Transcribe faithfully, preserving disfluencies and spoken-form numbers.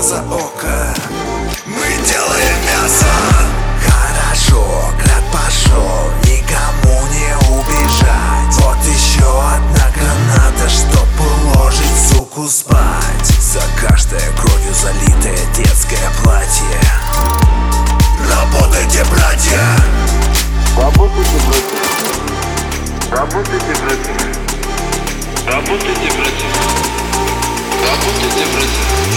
за око. Мы делаем мясо. Хорошо, град пошел, никому не убежать. Вот еще одна граната, чтоб уложить суку спать. За каждое кровью залитое детское платье. Работайте, братья! Работайте, братья! Работайте, братья! Работайте, братья! Работайте, братья!